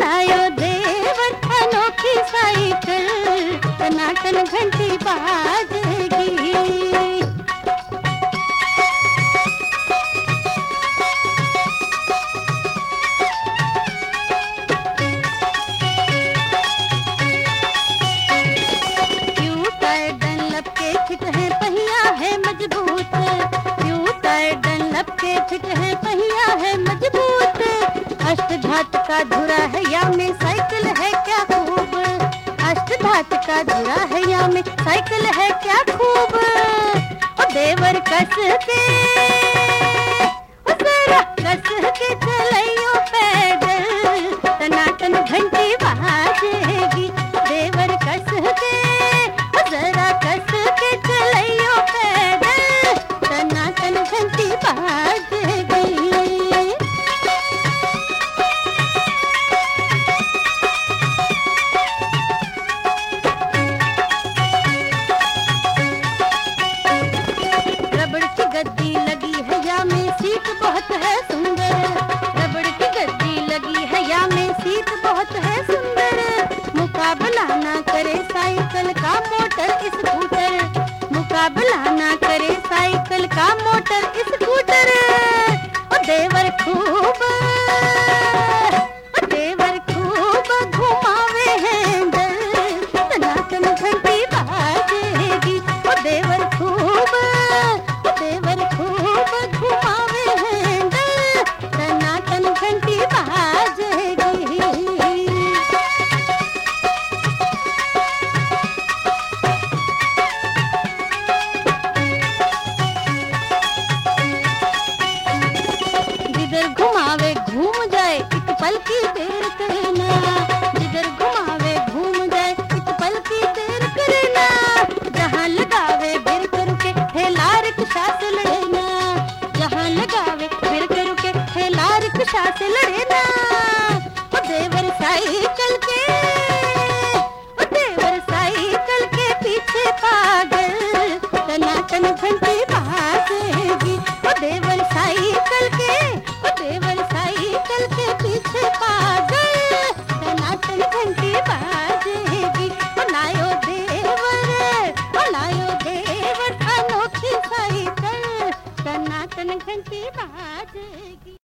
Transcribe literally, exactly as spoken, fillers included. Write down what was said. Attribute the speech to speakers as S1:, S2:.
S1: लायो देवर अनोखी साइकिल, टनाटन घंटी बाजेगी। फिट है पहिया है मजबूत, फ्यूटर डनलप के फिट है पहिया है मजबूत। अष्टधात का धुरा है या में साइकिल है क्या खूब, अष्टधात का धुरा है या में साइकिल है क्या खूब। ओ देवर कस के ओ जरा कस के चलइयो पैदल, टनाटन घंटी बाजेगी। देवर कस के ओ जरा कस के चलइयो पैदल, टनाटन घंटी बाजेगी। रबड़ की गद्दी लगी है या में सीट बहुत है सुंदर, रबड़ की गद्दी लगी है या में सीट बहुत है सुंदर। मुकाबला ना करे साइकिल का मोटर स्कूटर, मुकाबला ना करे साइकिल का मोटर स्कूटर। ओ देवर खूब ओ देवर खूब घुमावे हैंडल, टनाटन घंटी बाजेगी। ओ देवर खूब ओ देवर खूब घुमावे हैंडल, टनाटन घंटी बाजेगी। जिधर घुमावे घूम जाए एक पल की देर करना, जिधर घुमावे घूम जाए एक पल की देर करना। जहाँ लगावे बिर करू के ठेला रिक्शा से लड़ना, जहाँ लगावे बिर करू के ठेला रिक्शा से लड़ना। ओ देवर साइकिल के ओ देवर साइकिल के पीछे पागल, टनाटन घंटी बाजेगी। ओ देवर साइकिल के ओ देवर साइकिल के पीछे पागल, टनाटन घंटी बाजेगी। ओ लायो देवर ओ लायो देवर अनोखी साइकिल, टनाटन घंटी बाजेगी।